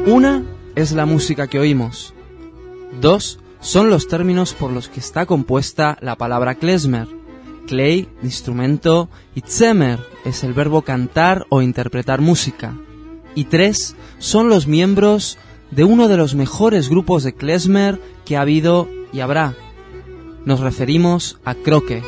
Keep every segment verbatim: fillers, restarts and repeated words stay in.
Una es la música que oímos. Dos son los términos por los que está compuesta la palabra klezmer. Klei, instrumento, y tzemer es el verbo cantar o interpretar música. Y tres son los miembros de uno de los mejores grupos de klezmer que ha habido y habrá. Nos referimos a Kroke.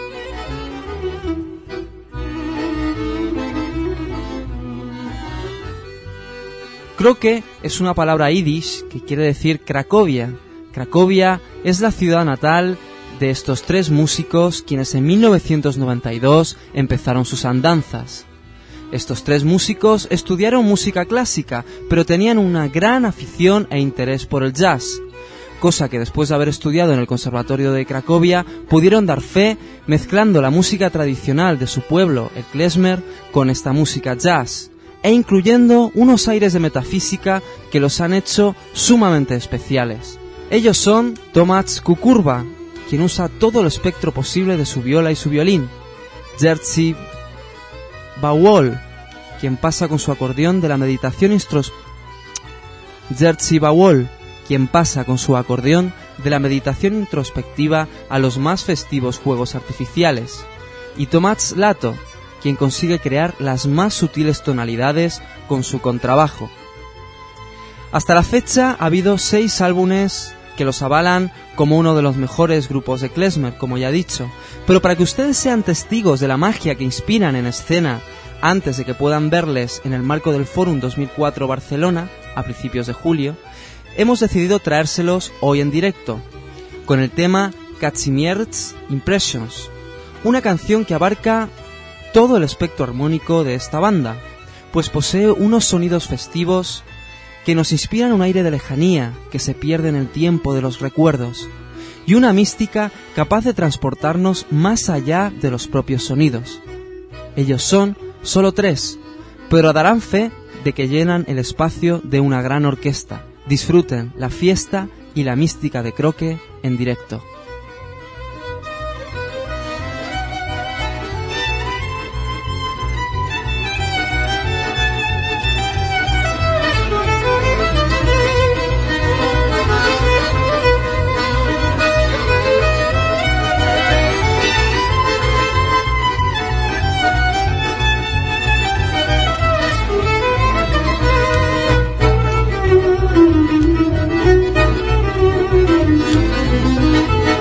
Kroke es una palabra yiddish que quiere decir Cracovia. Cracovia es la ciudad natal de estos tres músicos quienes en mil novecientos noventa y dos empezaron sus andanzas. Estos tres músicos estudiaron música clásica, pero tenían una gran afición e interés por el jazz, cosa que después de haber estudiado en el Conservatorio de Cracovia pudieron dar fe mezclando la música tradicional de su pueblo, el klezmer, con esta música jazz, e incluyendo unos aires de metafísica que los han hecho sumamente especiales. Ellos son Tomasz Kukurba, quien usa todo el espectro posible de su viola y su violín, Jerzy Bawol, quien pasa con su acordeón de la meditación intros... Jerzy Bawol, quien pasa con su acordeón de la meditación introspectiva a los más festivos juegos artificiales, y Tomasz Lato, quien consigue crear las más sutiles tonalidades con su contrabajo. Hasta la fecha ha habido seis álbumes que los avalan como uno de los mejores grupos de klezmer, como ya he dicho, pero para que ustedes sean testigos de la magia que inspiran en escena antes de que puedan verles en el marco del Forum dos mil cuatro Barcelona, a principios de julio, hemos decidido traérselos hoy en directo, con el tema Kazimierz Impressions, una canción que abarca todo el espectro armónico de esta banda, pues posee unos sonidos festivos que nos inspiran un aire de lejanía que se pierde en el tiempo de los recuerdos, y una mística capaz de transportarnos más allá de los propios sonidos. Ellos son solo tres, pero darán fe de que llenan el espacio de una gran orquesta. Disfruten la fiesta y la mística de Kroke en directo. Thank you.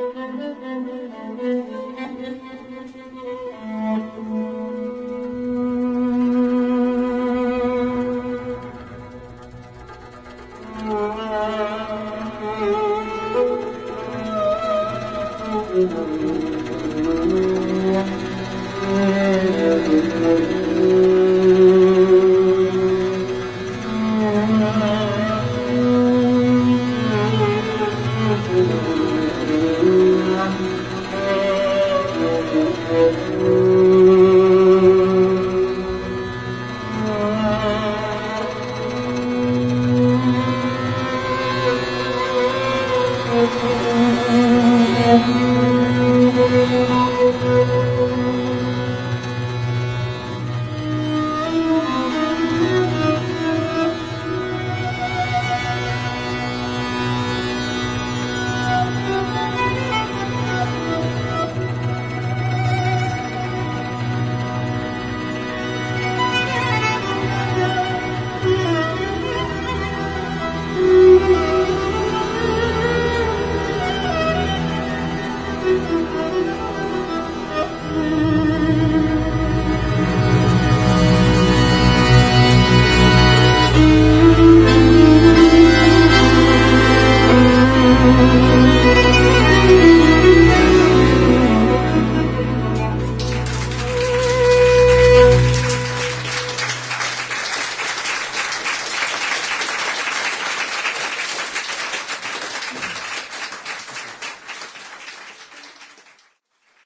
Thank you.